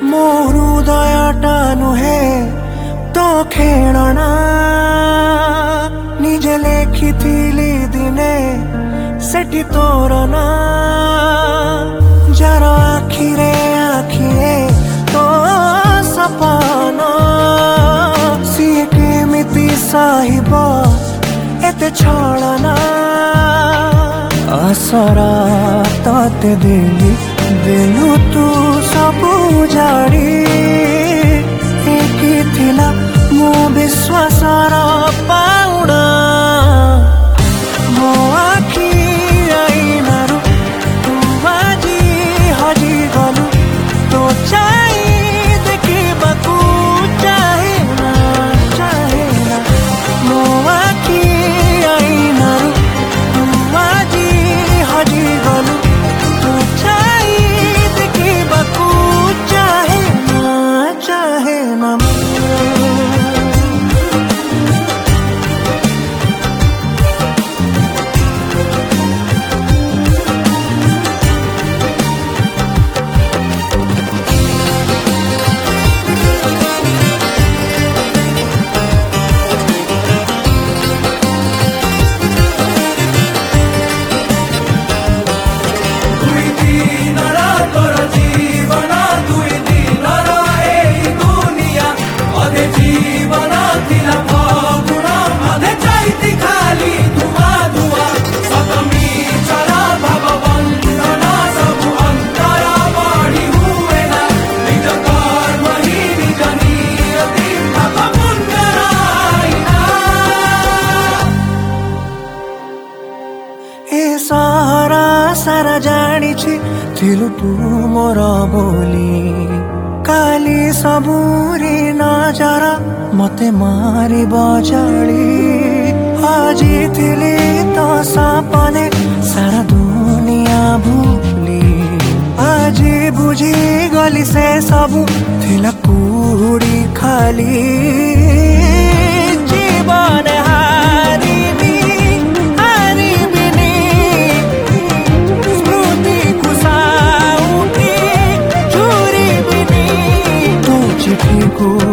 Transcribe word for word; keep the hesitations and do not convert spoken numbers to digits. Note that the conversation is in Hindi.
मो हृदयटा नुहे तो खेलना निजे लेखिथिली दिने सेठी तोर ना जार आखिरे आखिए तो सपना सीए केमिति साहिब एते छलना आसरा तते देली देलु तू सबु जाड़ी एकी थिला मो विश्वासर पाउडा मो आखि आईनारु तू आजी हजी गलु तो चाहे देखिबाकू चाहे ना चाहे ना मो आखि आईनारु तू आजी हजी गलु तो चाहे देखिबाकू चाहे ना चाहे ना सारा सारा जानी थिलु तू मोर बोली काली सबुरी नजर मते मारी बजाली आजी थिली तो सपने सारा दुनिया भूली आजी बुझी गली से सबु थिला कुड़ी खाली जीवन हारी को